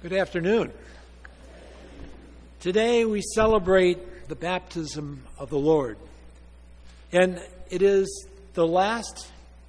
Good afternoon. Today we celebrate the baptism of the Lord. And it is the last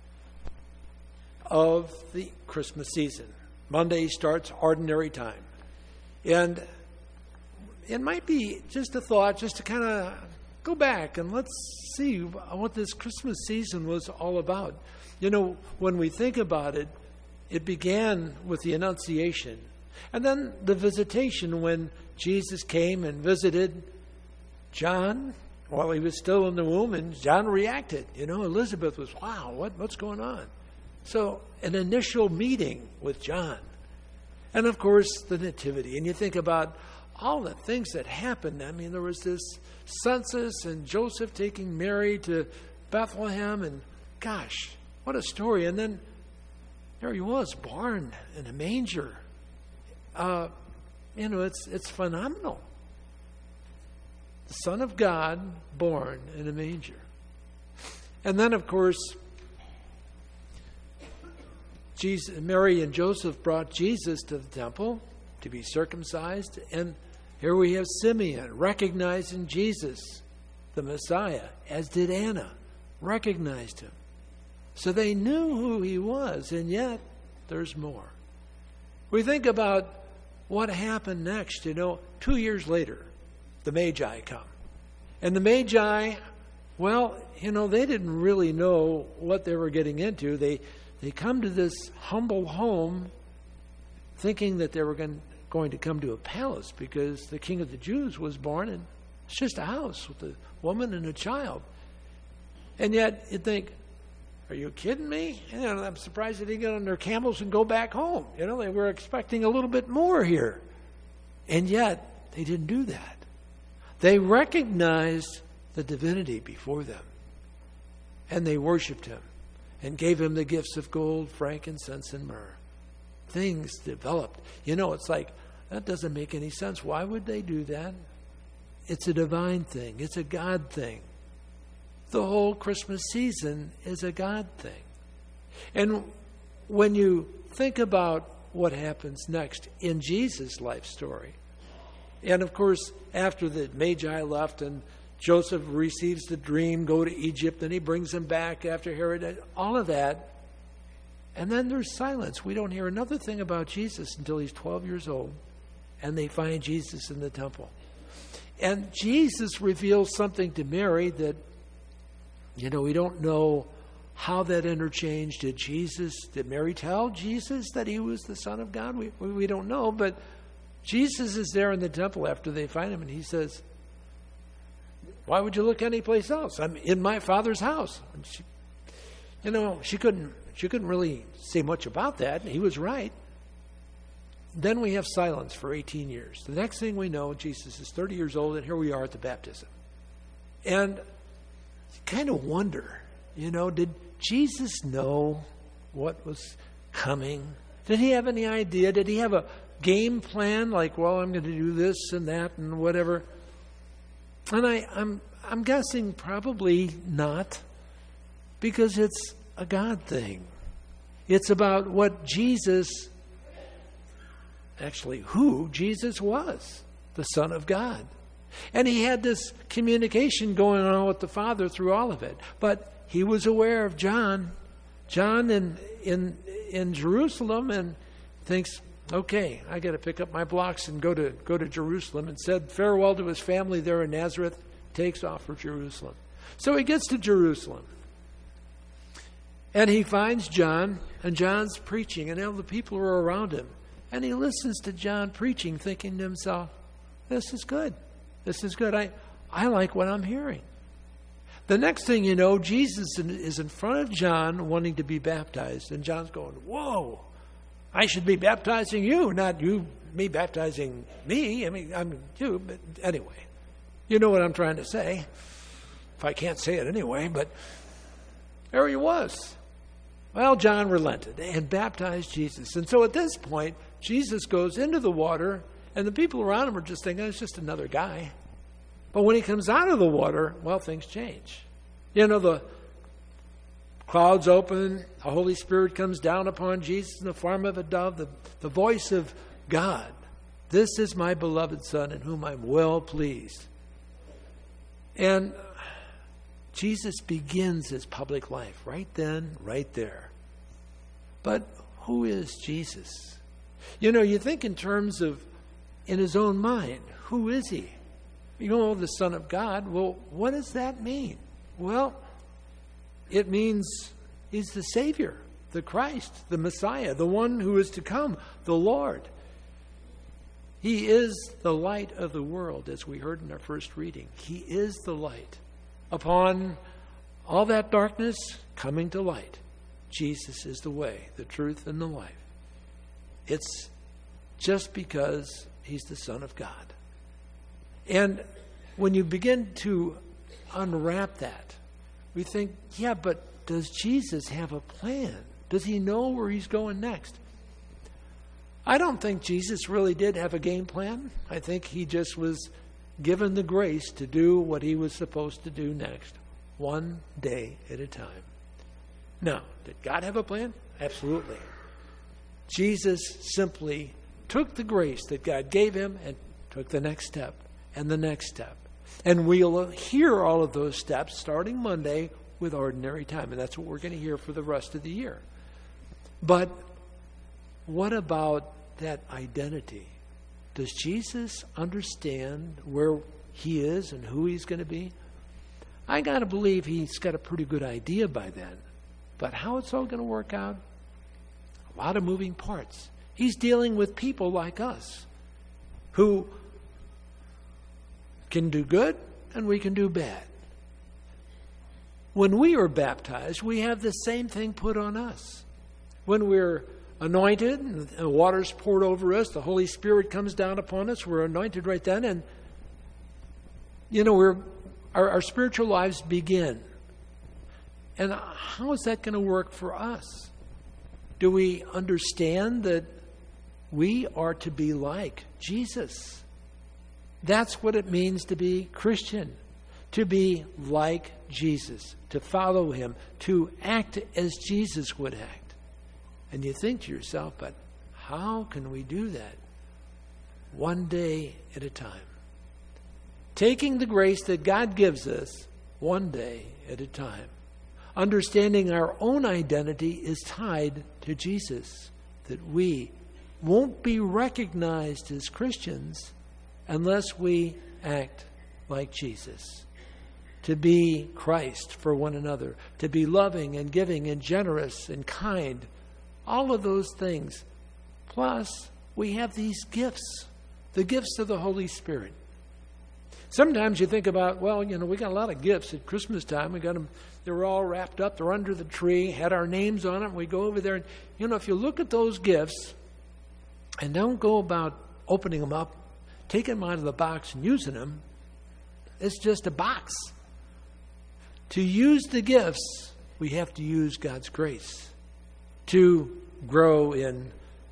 of the Christmas season. Monday starts ordinary time. And it might be just a thought just to kind of go back and let's see what this Christmas season was all about. You know, when we think about it, it began with the Annunciation. And then the visitation when Jesus came and visited John while he was still in the womb, and John reacted. You know, Elizabeth was, wow, what's going on? So an initial meeting with John. And of course, the Nativity. And you think about all the things that happened. I mean, there was this census and Joseph taking Mary to Bethlehem, and gosh, what a story. And then there he was, born in a manger. You know, it's phenomenal. The Son of God born in a manger. And then, of course, Mary and Joseph brought Jesus to the temple to be circumcised. And here we have Simeon recognizing Jesus, the Messiah, as did Anna, recognized him. So they knew who he was, and yet there's more. We think about what happened next. You know, 2 years later, the Magi come. And the Magi, well, you know, they didn't really know what they were getting into. They come to this humble home thinking that they were going to come to a palace because the King of the Jews was born, and it's just a house with a woman and a child. And yet you'd think, are you kidding me? You know, I'm surprised they didn't get on their camels and go back home. You know, they were expecting a little bit more here. And yet, they didn't do that. They recognized the divinity before them. And they worshiped him and gave him the gifts of gold, frankincense, and myrrh. Things developed. You know, it's like, that doesn't make any sense. Why would they do that? It's a divine thing. It's a God thing. The whole Christmas season is a God thing. And when you think about what happens next in Jesus' life story, and of course, after the Magi left and Joseph receives the dream, go to Egypt, and he brings them back after Herod, all of that, and then there's silence. We don't hear another thing about Jesus until he's 12 years old, and they find Jesus in the temple. And Jesus reveals something to Mary that, you know, we don't know how that interchanged. Did Mary tell Jesus that he was the Son of God? We don't know, but Jesus is there in the temple after they find him, and he says, why would you look anyplace else? I'm in my Father's house. And she couldn't really say much about that. He was right. Then we have silence for 18 years. The next thing we know, Jesus is 30 years old, and here we are at the baptism. And kind of wonder, you know, did Jesus know what was coming? Did he have any idea? Did he have a game plan like, well, I'm going to do this and that and whatever? And I'm guessing probably not, because it's a God thing. It's about what Jesus, actually who Jesus was, the Son of God. And he had this communication going on with the Father through all of it. But he was aware of John in Jerusalem, and thinks, okay, I got to pick up my blocks and go to Jerusalem, and said farewell to his family there in Nazareth, takes off for Jerusalem. So he gets to Jerusalem. And he finds John, and John's preaching, and all the people are around him. And he listens to John preaching, thinking to himself, this is good. This is good. I like what I'm hearing. The next thing you know, Jesus is in front of John wanting to be baptized. And John's going, whoa, I should be baptizing you, not me baptizing me. I mean, I'm you. But anyway, you know what I'm trying to say. If I can't say it anyway, but there he was. Well, John relented and baptized Jesus. And so at this point, Jesus goes into the water, and the people around him are just thinking, it's just another guy. But when he comes out of the water, well, things change. You know, the clouds open, the Holy Spirit comes down upon Jesus in the form of a dove, the voice of God This is my beloved Son in whom I'm well pleased. And Jesus begins his public life right then, right there. But who is Jesus? You know, you think in terms of, in his own mind, who is he? You know, the Son of God. Well, what does that mean? Well, it means he's the Savior, the Christ, the Messiah, the one who is to come, the Lord. He is the light of the world, as we heard in our first reading. He is the light. Upon all that darkness, coming to light. Jesus is the way, the truth, and the life. It's just because he's the Son of God. And when you begin to unwrap that, we think, yeah, but does Jesus have a plan? Does he know where he's going next? I don't think Jesus really did have a game plan. I think he just was given the grace to do what he was supposed to do next, one day at a time. Now, did God have a plan? Absolutely. Jesus simply took the grace that God gave him and took the next step and the next step. And we'll hear all of those steps starting Monday with ordinary time. And that's what we're going to hear for the rest of the year. But what about that identity? Does Jesus understand where he is and who he's going to be? I got to believe he's got a pretty good idea by then. But how it's all going to work out? A lot of moving parts. He's dealing with people like us who can do good and we can do bad. When we are baptized, we have the same thing put on us. When we're anointed and the water's poured over us, the Holy Spirit comes down upon us, we're anointed right then, and you know, our spiritual lives begin. And how is that going to work for us? Do we understand that we are to be like Jesus? That's what it means to be Christian, to be like Jesus, to follow him, to act as Jesus would act. And you think to yourself, but how can we do that? One day at a time. Taking the grace that God gives us one day at a time. Understanding our own identity is tied to Jesus, that we won't be recognized as Christians unless we act like Jesus. To be Christ for one another, to be loving and giving and generous and kind, all of those things. Plus, we have these gifts, the gifts of the Holy Spirit. Sometimes you think about, well, you know, we got a lot of gifts at Christmas time. We got them, they're all wrapped up, they're under the tree, had our names on it. We go over there and, you know, if you look at those gifts and don't go about opening them up, taking them out of the box and using them, it's just a box. To use the gifts, we have to use God's grace to grow in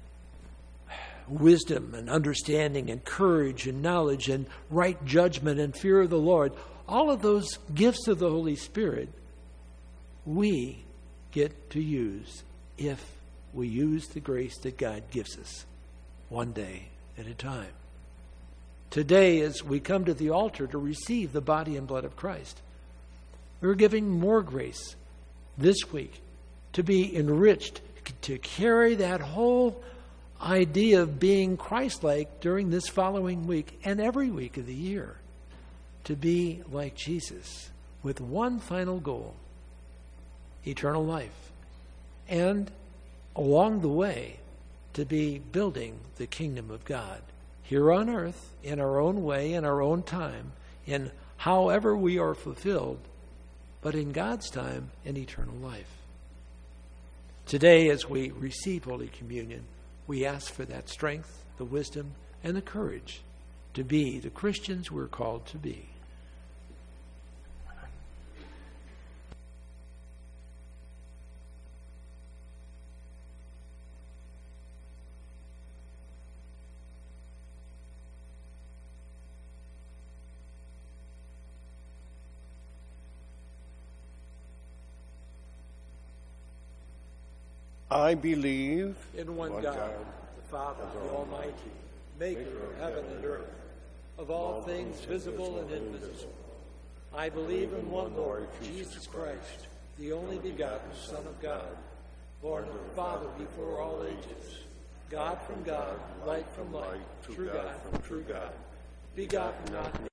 wisdom and understanding and courage and knowledge and right judgment and fear of the Lord. All of those gifts of the Holy Spirit we get to use if we use the grace that God gives us one day at a time. Today, as we come to the altar to receive the body and blood of Christ, we're giving more grace this week to be enriched, to carry that whole idea of being Christ-like during this following week and every week of the year, to be like Jesus with one final goal, eternal life, and along the way to be building the kingdom of God here on earth in our own way, in our own time, in however we are fulfilled, but in God's time in eternal life. Today, as we receive Holy Communion, we ask for that strength, the wisdom, and the courage to be the Christians we're called to be. I believe In one God, the Father, the Almighty, maker of heaven and earth, of all things visible and invisible. I believe in one Lord, Jesus Christ, the only begotten Son of God, born of the Father before all ages, God from God, light from light, true God from true God, begotten, not